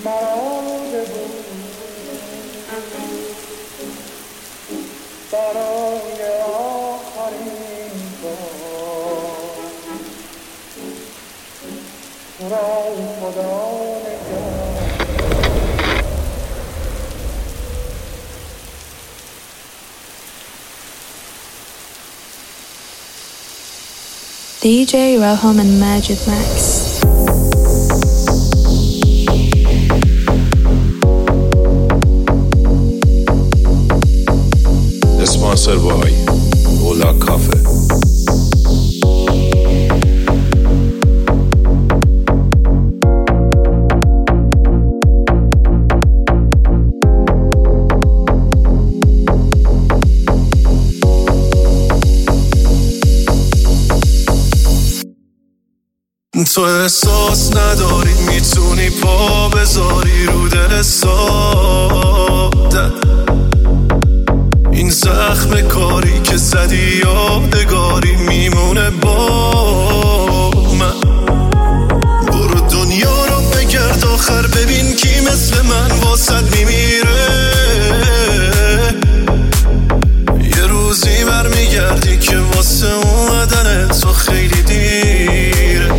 DJ Raham and Majid Max. Sponsored by Ola Cafe. تو احساس نداری میتونی پا بذاری رو دل ساده، این زخم کاری که زدی یادگاری میمونه با من. برو دنیا رو بگرد آخر ببین کی مثل من واسد میمیره. یه روزی برمیگردی که واسه اومدن تو خیلی دیره.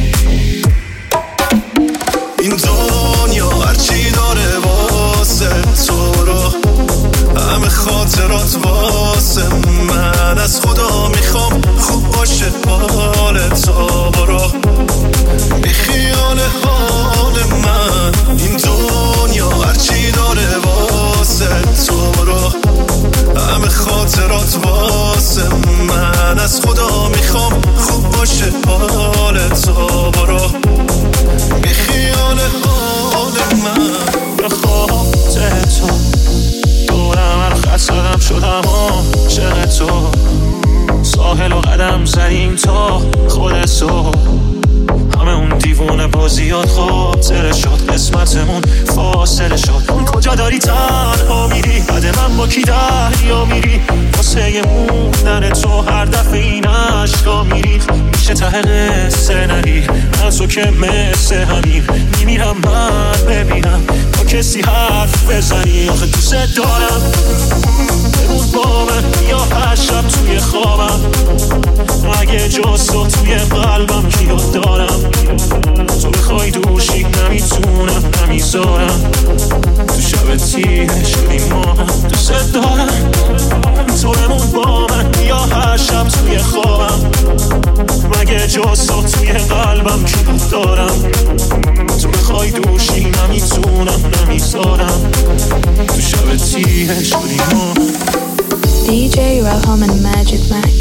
این دنیا هرچی داره واسه تو رو، همه خاطرات واسه من. از خدا میخوام خوب باشه حال تو، برو بی خیال حال من. این دنیا هرچی داره واسه تو رو، همه خاطرات واسه من. از خدا میخوام خوب باشه حال تو، برو بی خیال حال من. بخوام تو دورم هر خط زدم شدم عاشق تو، ساحل و قدم زدیم تا خودت تو. همه اون دیوونه بازیات خاطره شد، قسمتمون فاصله شد. کجا داری تنها میری؟ بعد من با کی دریا میری؟ واسه موندن تو هر دفعه این عشقا میری. میشه ته قصه نری از تو که مثل همین میمیرم من ببینم با کسی حرف بزنی. آخه دوست دارم بمون با من یا هر شب توی خوابم، اگه جز تو توی قلبم کیو دارم. تو بخوای دوشی نمیتونم نمیذارم، تو شب تیره شدیم ما. دوست دارم تو بمون با من یا هر شب توی خوابم، مگه جز تو توی قلبم کیو دارم. تو بخوای دوشی نمیتونم نمیذارم، تو شب تیره شدیم ما. DJ Raham and Majid Max.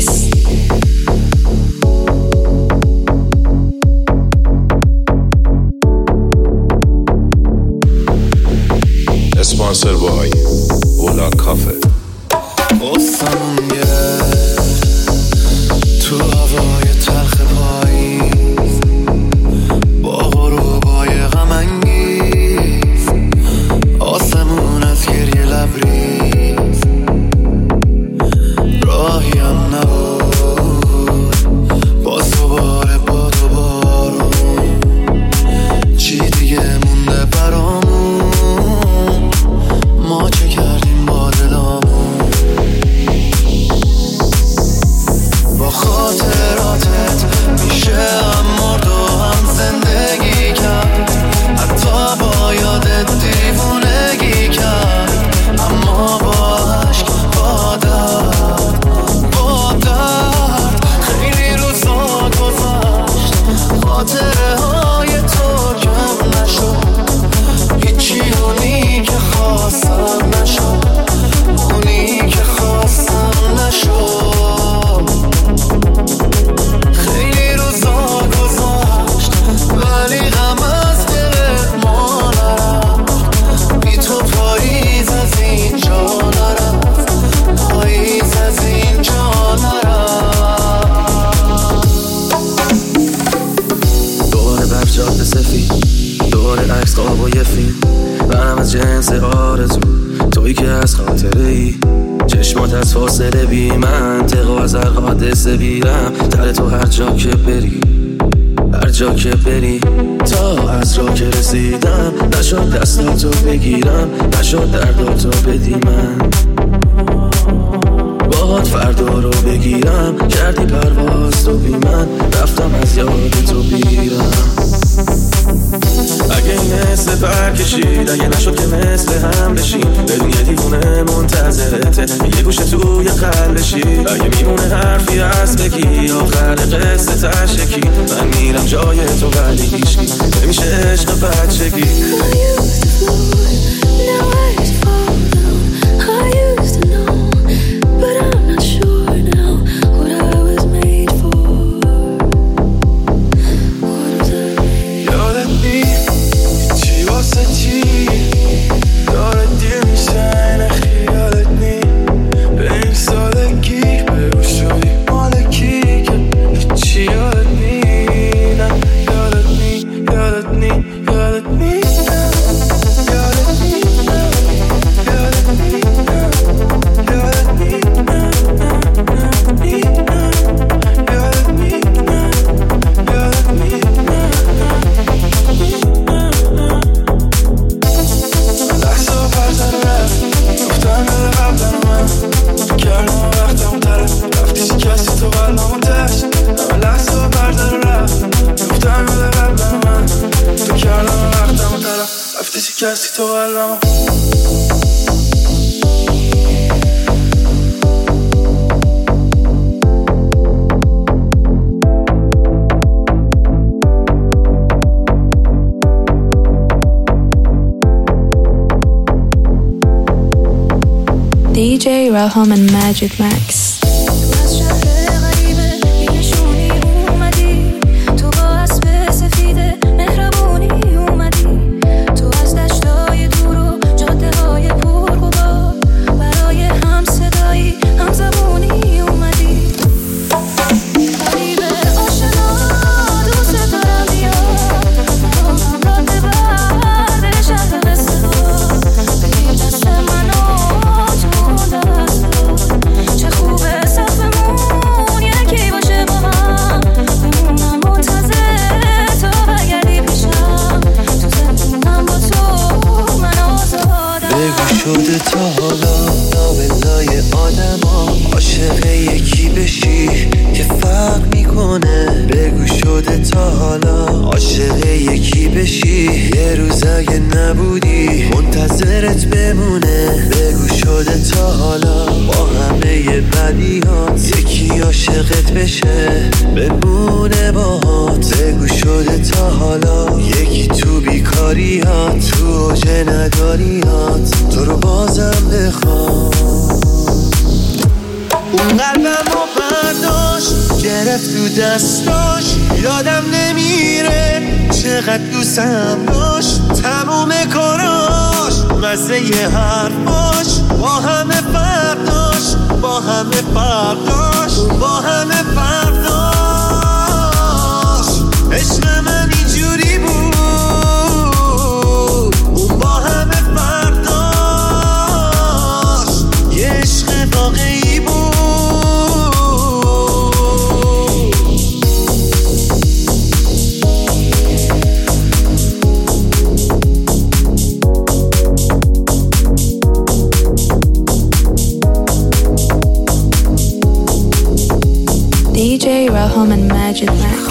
Sponsored by Ola Cafe. تو هوای تلخ پاییز با غروبای غم انگیز، آسمون از گریه لبریز، راهی هم نبود باز دوباره باد و بارون. چی دیگه مونده برامون؟ ما چه کردیم با دلامون؟ با خاطراتت میشه هم مرد و هم زندگی کرد، حتی با یادت دیوونگی کرد. اما با عشق با درد خیلی روزا گذشت، خاطره های تو کم نشد. هیچی اونی که خواستم نشد، اونی که خواستم نشد. خیلی روزا گذشت ولی غم از دلت ما نرفت. بی تو پاییز از اینجا نرفت، پاییز از اینجا نرفت. دوباره بر جاده سفید، دوباره عکس خواب و یه فیلم، برم از جنس آرزو. تویی که از خاطره ای، چشمات از فاصله بی منطق و از هر حادثه بیرم. در تو هر جا که بری، هر جا که بری. تا از راه که رسیدم نشد دستاتو بگیرم، نشد درداتو بدی من. باهات فردا رو بگیرم، کردی پرواز تو بی من، رفتم از یاد تو بیرم. اگه مثل پر کشید، اگه نشد که مثل هم بشیم، بدون یه دیوونه منتظرته یه گوشه توی قلبشی. اگه میمونه حرفی از بگی، آخر قصه تشکی، من میرم جای تو ولی هیچکی نمیشه عشق بچگی. DJ Raham and Magic Max. شده تا حالا نابلای آدم ها عاشق یکی بشی که فرق میکنه. بگو شده تا حالا عاشق یکی بشی یه روز اگه نبودی منتظرت بمونه. بگو شده تا حالا با همه بدیهات یکی عاشقت بشه بمونه باهات. بگو شده تا حالا یکی تو بیکاریات تو اوج نداریات تو رو بازم بخوام. اون قلبمو برداشت گرفت تو دستاش یادم نمیره چقدر دوستم داشت. تموم کاراش مزه یه حرفاش با همه فرق داشت، با همه فرق داشت، با همه فرق داشت. عشق من اینجوری بود اون با همه فرق داشت، یه عشق واقعی بود. DJ Raham and Magic Max.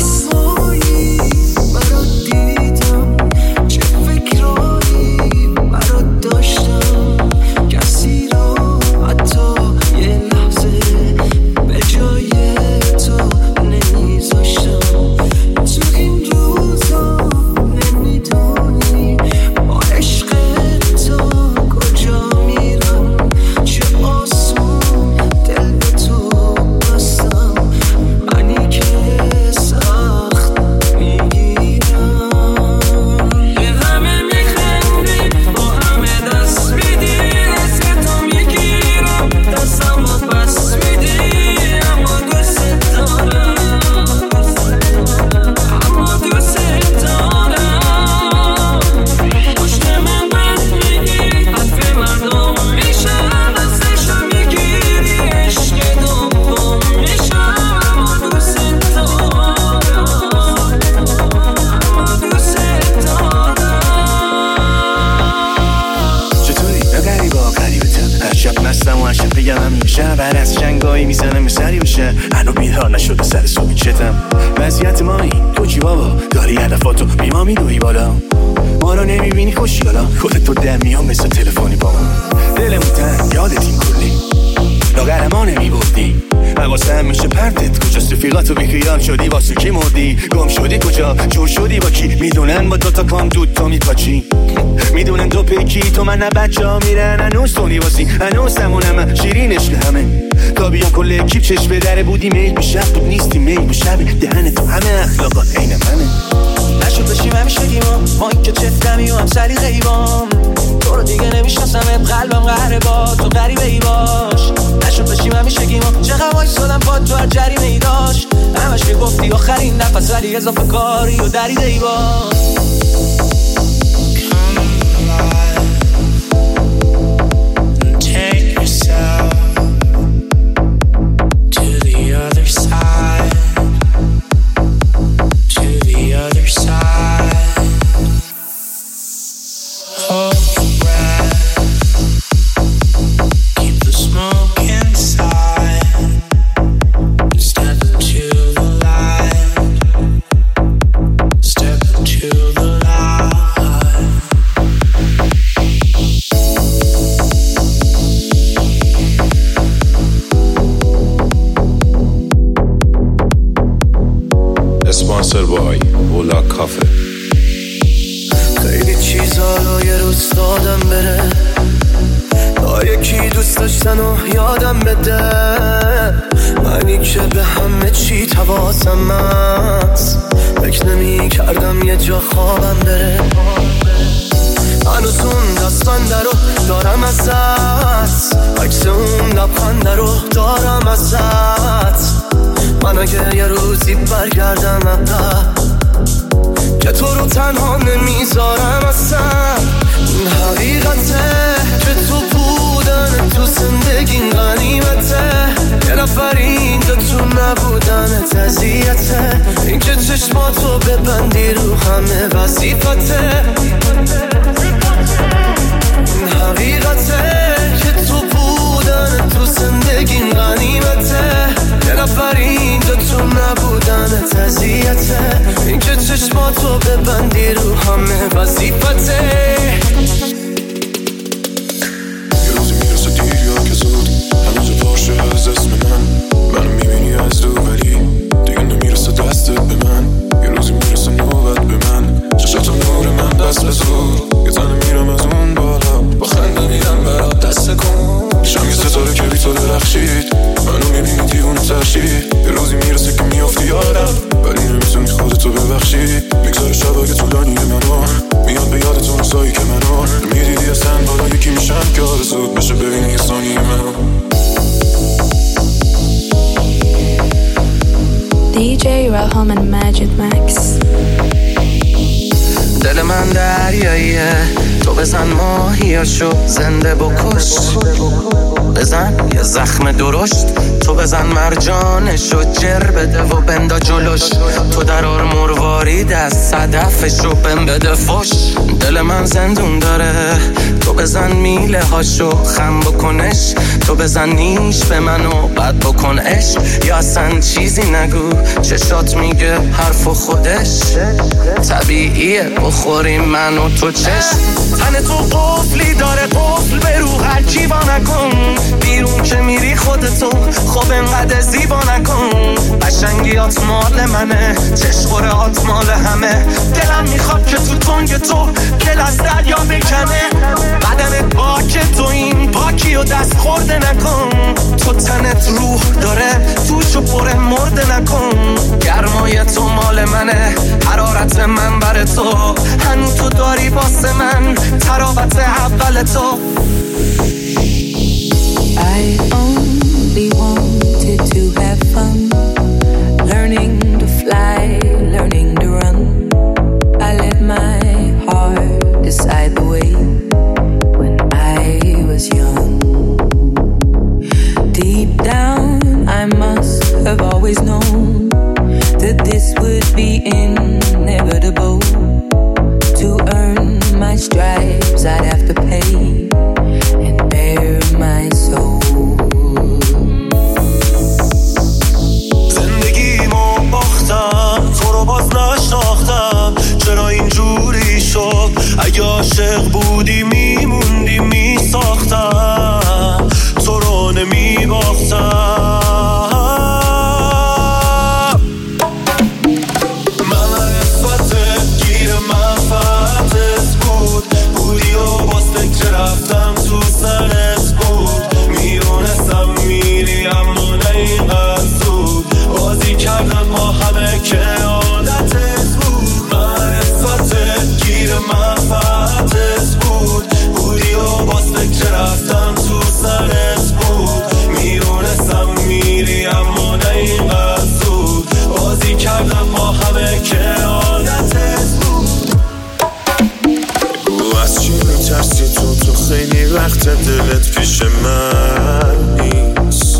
Sun هی میزنم سری بشه هنو بیدار نشده سر صبحی چتم وضعیت ما این تو چی بابا داری هدفاتو بیما میدوی بالا ما رو نمیبینی خوشیالا خودت تو دم میام مثل تلفنی با من دلمون تنگ یادتیم کلی لاغرما نمیبردی حواسم میشه پرتت کجاست رفیقاتو بیخیال شدی واسه کی مردی گم شدی کجا جور شدی با کی میدونن با دوتا کام دود تو میپاچی میدونن تو پیکی تو من نه بچه ها میرن هنوز تو نیواسی هنوز همونم شیرین عشق همه تا بیان کل اکیب چشم به در بودی میل به شب بود نیستی میل به شب دهن تو همه اخلاقا عین منه نشد بشیم همیشه گیما ما این که چفتمی و هم سری غیبام تو رو دیگه نمیشناسمت قلبم قهره با تو غریبه ای باش نشد بشیم همیشه گیما چقدر وایسادم با تو هر جریمه ای داشت همش میگفتی آخرین نفس ولی اضافه کاری و دریده ای باش اسپانسر بای اولا کافه خیلی چیزا رو یه روز دادم بره تا یکی دوست داشتن و یادم بده منی که به همه چی تواسم هست فکر نمی کردم یه جا خوابم بره هنوز اون دستنده رو دارم ازت عکس اون لبخنده رو دارم ازت من اگه یه روزی برگردم عقب که تو رو تنها نمیذارم اصلا این حقیقته که تو بودن تو زندگی غنیمته یه نفر اینجا تو نبودن اذیته این که چشماتو ببندی رو همه وظیفته این حقیقته که تو بودن تو زندگی غنیمته یه نفر اینجا تو نبودن اذیته این که چشماتو ببندی رو همه وظیفته یه روزی میرسه دیر یا که زود هنوز پارشه از اسم منو میبینی از دو ولی دیگه نمیرسه دستت به من یه روزی میرسه نوبت به من چشاتو نور من بس به زور یه تنه میرم از اون بالا با خنده میرم برات دست کن شم یه ستاره که بی تو درخشید منو میبینی دیوونه ترشید یه روزی میرسه که میافتی یادم ولی نمیتونی خودتو ببخشی میگذاره شبا که طولانی منو میاد به یادتون روزایی که منو میدیدی اصلا بالا یکی میشم که آرزود بشه ببینی یه ثانی منو DJ Raham and Magic Max. دل من دریاییه تو بزن ماهیاشو زنده بکش بزن یه زخم درشت تو بزن مرجانشو جر بده و بندا جلوش تو درار مروارید از صدفشو بم بده فش دل من زندون داره تو بزن میله هاشو خم بکنش تو بزن نیش به منو بد بکن عشق یا اصلا چیزی نگو چشات میگه حرف خودش طبیعیه بخوریم من و تو چشم تن تو قفلی داره قفل به رو هر کی با نکن بیرون که میری خودتو خوب انقدر زیبا نکن قشنگیات مال منه چشخورهات مال همه دلم میخواد که تو تنگ تو دل از دریا بکنه بدن پاک تو این پاکی و دست خورده نکن تو تنت روح داره توشو پر مرده نکن گرمای تو مال منه حرارت من بر تو هنو تو داری واسه من تراوت اول تو I only wanted to have fun, learning to fly, learning to run. I let my heart decide the way when I was young. Deep down, I must have always known that this would be inevitable. To earn my stripes, I'd have to pay and bare my soul. اگه عاشق بودی میموندی میساختم تو رو نمیباختم. معرفت گیر منفعتت بود، بودی و باز فکر رفتم تو سرت بود. میدونستم میری اما نه اینقدر زود، بازی کردن ما همه که عادتت بود. معرفت گیر منفعتت بود، بودی و باز فکر رفتم تو سرت بود. میدونستم میری اما نه اینقدر زود، بازی کردن ما همه که عادتت بود. بگو از چی میترسی تو خیلی وقت دلت پیش من نیست.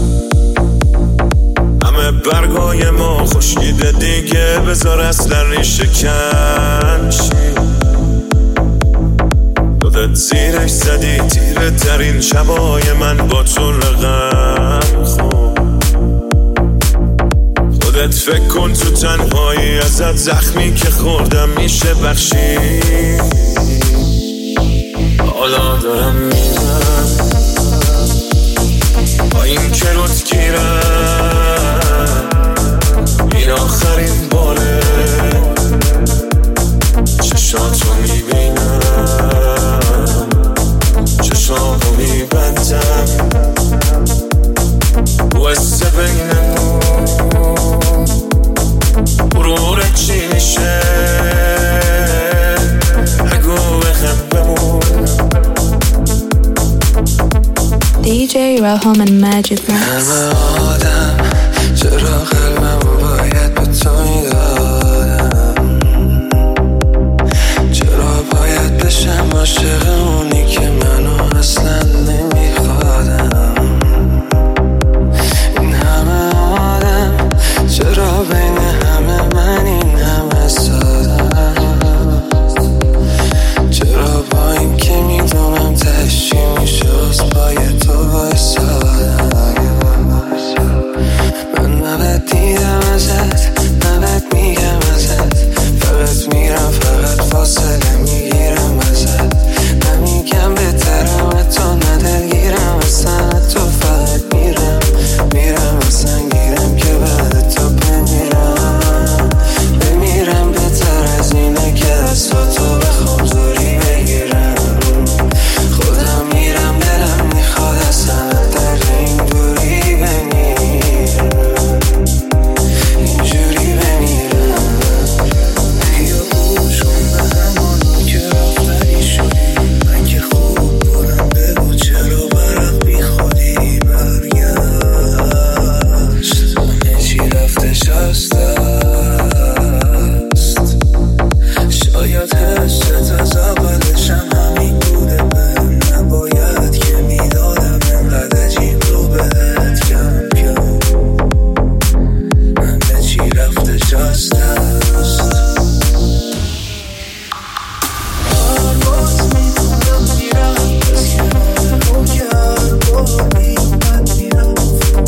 همه برگای ما خشکیده دیگه، بذار اصلا ریشه کن شی. خودت زیرش زدی تیره ترین شبای من با تو رقم خون. خودت فکر کن تو تنهایی ازت زخمی که خوردم میشه بخشی. حالا دارم میرم با این که رود گیرم، این آخرین باره چشاتو میبینم، چشامو میبندم، واسه بینمون غرورت چی میشه؟ بگو بخم بمون. DJ Raham and Magic Max. همه آدم چرا قلبمو باید به تو میدادم؟ چرا باید بشم عاشق اونی که منو اصلا نمیخوادم؟ این همه آدم چرا بین همه من این همه سادم؟ چرا با این که میدونم تشی میشه از پای تو بایستادم؟ من نبد دیدم ازت، نبد میگم ازت، فقط میرم فقط فاصله میگیرم ازت. نمیگم بهترم تو ندلگیرم اصلا، تو فقط میرم اصلا گیرم که بعد تو بمیرم بهتر از اینه که دستاتو بخوام زوری بگیرم. خودم میرم دلم میخواد اصلا در این دوری بمیرم، اینجوری بمیرم. بیا بوشون به همانو که رفتنی شدی، من که خوب بودم بگو چرا برق بی خودی برگشت. همه چی رفتش از دست، شاید حست از اولشم همین بوده. من نباید که میدادم انقدر عجیب رو بهت کم کم. همه چی رفتش از دست. پرواز میکنم میرم از کنار رو که هر بار میومد میرفت.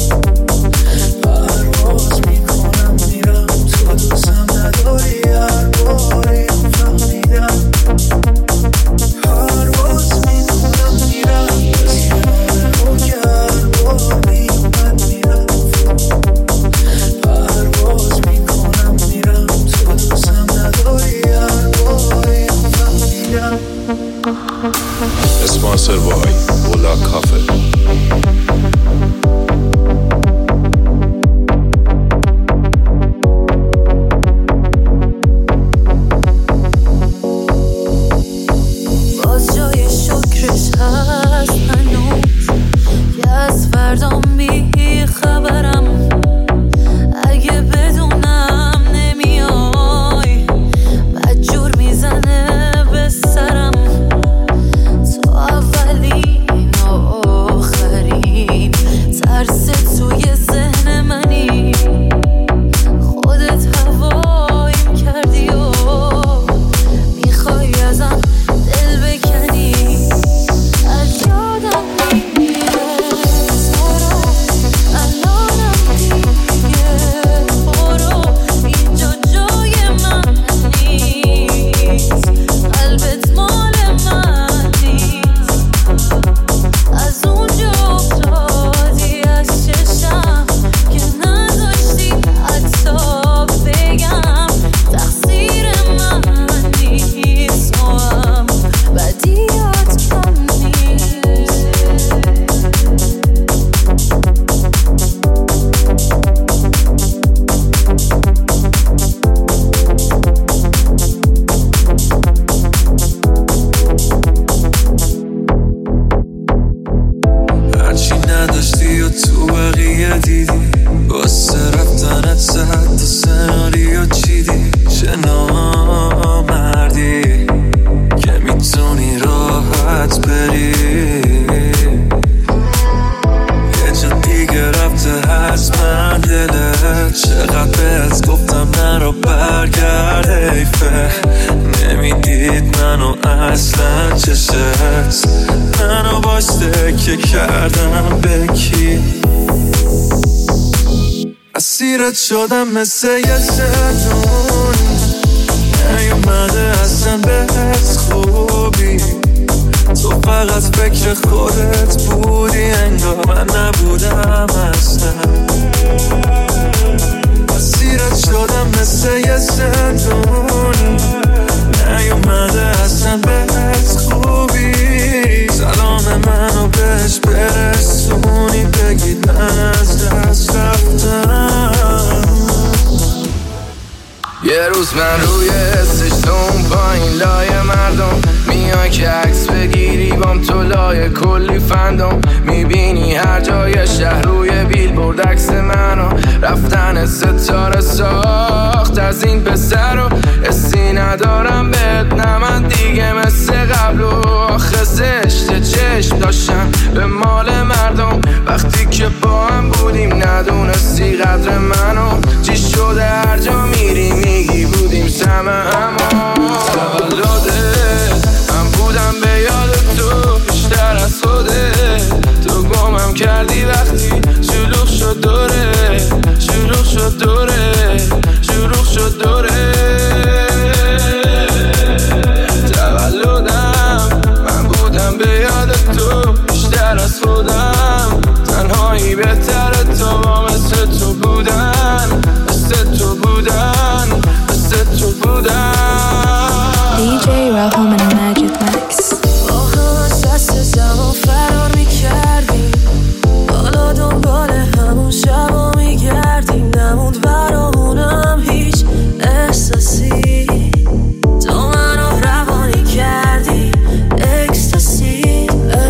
پرواز میکنم میرم تو دوستم نداری هر باری فهمیدم. پرواز میکنم میرم از کنار رو که هر بار میومد میرفت. پرواز میکنم میرم تو دوستم نداری هر باری فهمیدم. اسپانسر بای اولا کافه. باز جای شکرش هست هنوز که از فردام بی خبرم. اگه بدونم نمیای بدجور میزنه به سرم. تو اولین و آخرین منو اصلا چشت منو باشته که کردم به کی اسیرت شدم مثل یه زندون نیومده اصلا بهت خوبی تو فقط فکر خودت بودی انگار من نبودم اصلا اسیرت شدم مثل یه زندون نیومده اصلا بهت خوبی سلام منو بهش برسونی بگید من از دست رفتم یه روز من روی استشتون پایین لای مردم میای که عکس بگیری بام تو لای کلی فندم میبینی هر جای شهر روی بیلبورد عکس منو رفتن ستاره ساخت از این پسر رو حسی ندارم بهت نه من دیگه مثل قبل و آخه زشت چشم داشتن به مال مردم وقتی که با هم بودیم ندونستی قدر منو چی شده هر جا میری میگی بودیم سمه اما تولده من بودم به یاد تو بیشتر از خوده تو گمم کردی وقتی شلوغ شد دوره شلوغ شد دوره شلوغ شد دوره تولدم من بودم به یاد تو بیشتر از خودم تنهایی بهتره تو با مثل تو بودن مثل تو بودن مثل تو بودن DJ Raham and Magic Max با هم از دست زمان فرار میکردیم حالا دنبال همون شبا میگردیم نموند برامونم هیچ احساسی تو منو روانی کردی اکستاسی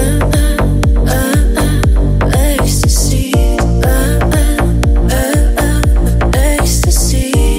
اکستاسی اکستاسی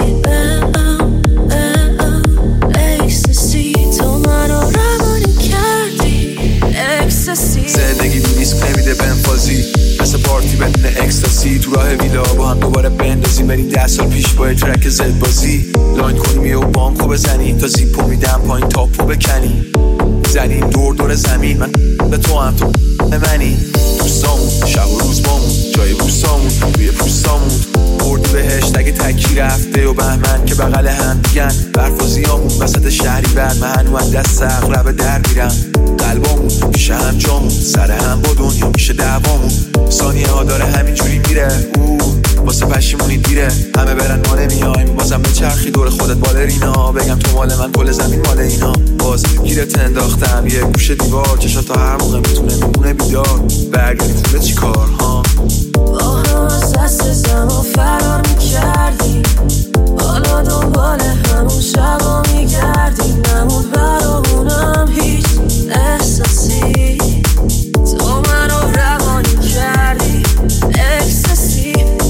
اکستاسی تو منو روانی کردی اکستاسی زندگی بی ریسک نمیده بنفازی مثل پارتی بدون اکستاسی تو راه ویلا با هم دوباره بندازیم بریم 10 سال پیش با ترک زد بازی لاین کنیم و بانکو بزنیم تا زیپو میدم پایین تاپو بکنیم زنیم دور دور زمین من به تو هم تو منی دوستامون شب و روز بامون جای بوستامون روی پوستامون بردی بهشت اگه تکی رفته و بهمن که بغل هم دیگن برفازیامون وسط شهری بعد من هنوان دست اغرب در میرم قلبامون میشه هم جامون سر هم با دنیا میشه دوامون ثانیه ها داره همینجوری میره واسه پشیمونی دیره همه برن ما نمیایم بازم به چرخی دور خودت بالرینا بگم تو مال من کل زمین مال اینا باز گیرت انداختم یه گوشه دیوار چشا تا هر موقع میتونه میمونه بیدار برگردیم خونه چی کار ها با هم از دست زمان فرار میکردیم حالا دنبال همون شبا میگردیم نمود برامونم هیچ احساسی تو منو روانی کردی اکستاسی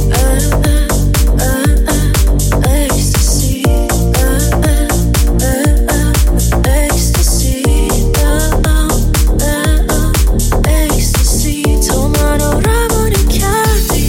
اکستاسی اکستاسی اکستاسی تو منو روانی کردی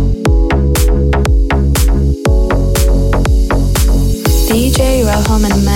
DJ Raham and Magic